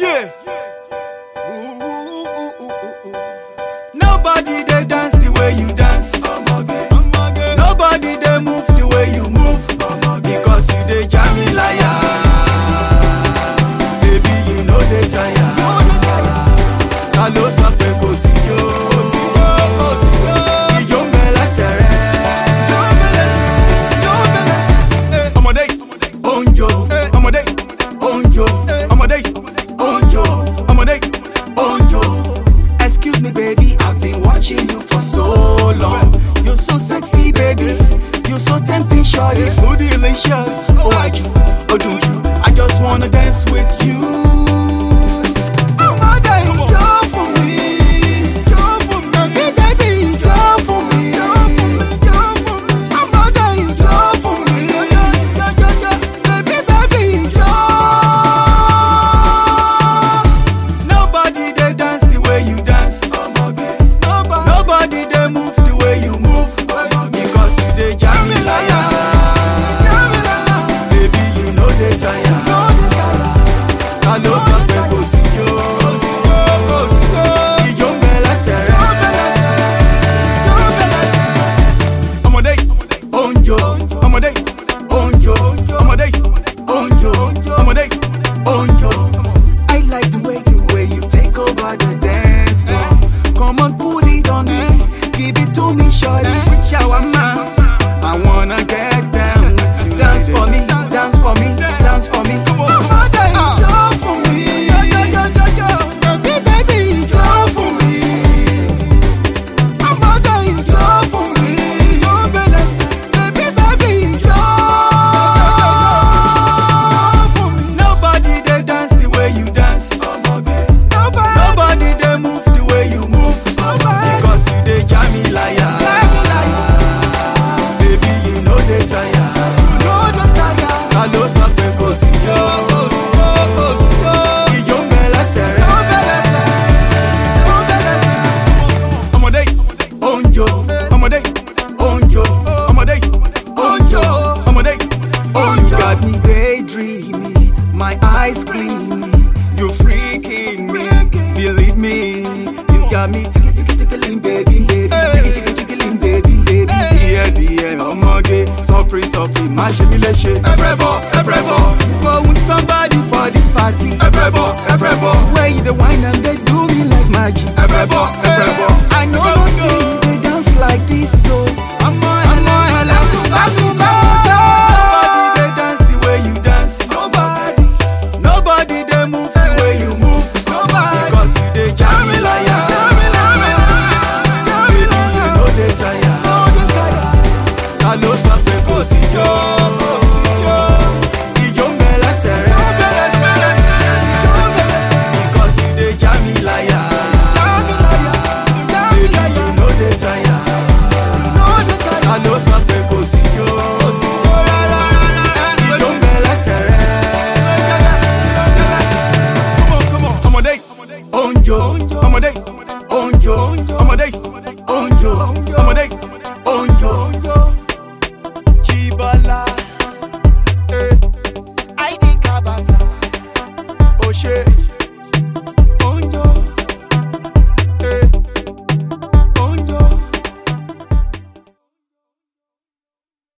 Yeah. Nobody they dance the way you dance. Nobody they move the way you move. Because you they jam me liar. Baby, you know they tire. Hello, something for you. Excuse me, baby, I've been watching you for so long. You're so sexy, baby. You're so tempting, shorty. So delicious. Oh, I do. Oh, do you? I just wanna dance with you. Hello, something for you. I like the way you take over the dance floor. Come on, put it on me, give it to me, shorty. Sweet shower man, I wanna get down with you. Dance for me, dance for me, dance for me. Come on. You got me daydreaming, my eyes gleaming. You're freaking me, believe me. You got me tickling, baby, tickling, baby. Yeah, omage, suffer, my shemileshe. Everybody, go with somebody for this party. Everybody, where you the wine and they do me like magic. Everybody, I know no see they dance like this, so I'm Hello, something for because you dey jam me liar. Baby, you know they tire. Hello, something for Chibala, ID Kabasa, Oshe.